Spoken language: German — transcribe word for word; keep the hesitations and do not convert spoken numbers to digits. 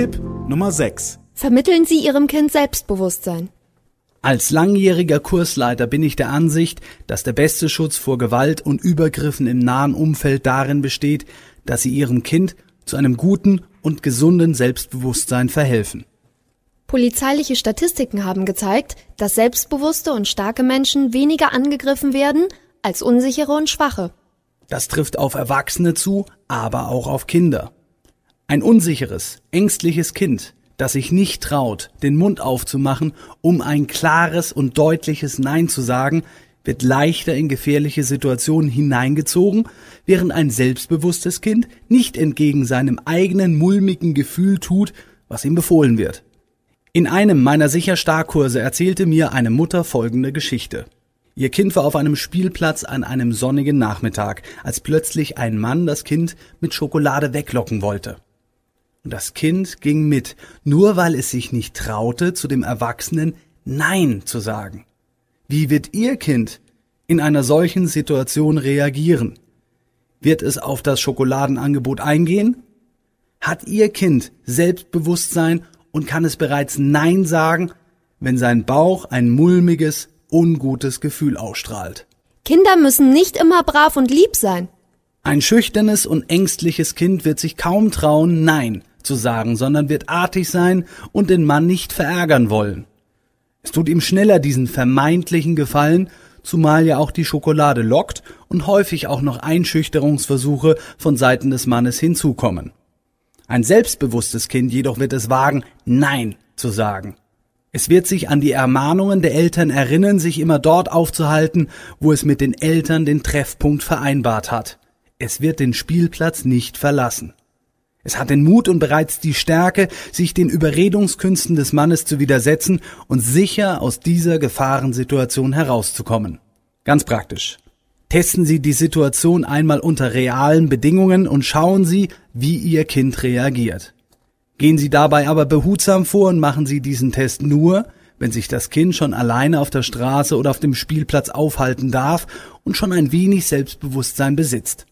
Tipp Nummer sechs. Vermitteln Sie Ihrem Kind Selbstbewusstsein. Als langjähriger Kursleiter bin ich der Ansicht, dass der beste Schutz vor Gewalt und Übergriffen im nahen Umfeld darin besteht, dass Sie Ihrem Kind zu einem guten und gesunden Selbstbewusstsein verhelfen. Polizeiliche Statistiken haben gezeigt, dass selbstbewusste und starke Menschen weniger angegriffen werden als unsichere und schwache. Das trifft auf Erwachsene zu, aber auch auf Kinder. Ein unsicheres, ängstliches Kind, das sich nicht traut, den Mund aufzumachen, um ein klares und deutliches Nein zu sagen, wird leichter in gefährliche Situationen hineingezogen, während ein selbstbewusstes Kind nicht entgegen seinem eigenen mulmigen Gefühl tut, was ihm befohlen wird. In einem meiner Sicher-Stark-Kurse erzählte mir eine Mutter folgende Geschichte. Ihr Kind war auf einem Spielplatz an einem sonnigen Nachmittag, als plötzlich ein Mann das Kind mit Schokolade weglocken wollte. Und das Kind ging mit, nur weil es sich nicht traute, zu dem Erwachsenen Nein zu sagen. Wie wird Ihr Kind in einer solchen Situation reagieren? Wird es auf das Schokoladenangebot eingehen? Hat Ihr Kind Selbstbewusstsein und kann es bereits Nein sagen, wenn sein Bauch ein mulmiges, ungutes Gefühl ausstrahlt? Kinder müssen nicht immer brav und lieb sein. Ein schüchternes und ängstliches Kind wird sich kaum trauen, Nein zu sagen, sondern wird artig sein und den Mann nicht verärgern wollen. Es tut ihm schneller diesen vermeintlichen Gefallen, zumal ja auch die Schokolade lockt und häufig auch noch Einschüchterungsversuche von Seiten des Mannes hinzukommen. Ein selbstbewusstes Kind jedoch wird es wagen, Nein zu sagen. Es wird sich an die Ermahnungen der Eltern erinnern, sich immer dort aufzuhalten, wo es mit den Eltern den Treffpunkt vereinbart hat. Es wird den Spielplatz nicht verlassen. Es hat den Mut und bereits die Stärke, sich den Überredungskünsten des Mannes zu widersetzen und sicher aus dieser Gefahrensituation herauszukommen. Ganz praktisch. Testen Sie die Situation einmal unter realen Bedingungen und schauen Sie, wie Ihr Kind reagiert. Gehen Sie dabei aber behutsam vor und machen Sie diesen Test nur, wenn sich das Kind schon alleine auf der Straße oder auf dem Spielplatz aufhalten darf und schon ein wenig Selbstbewusstsein besitzt.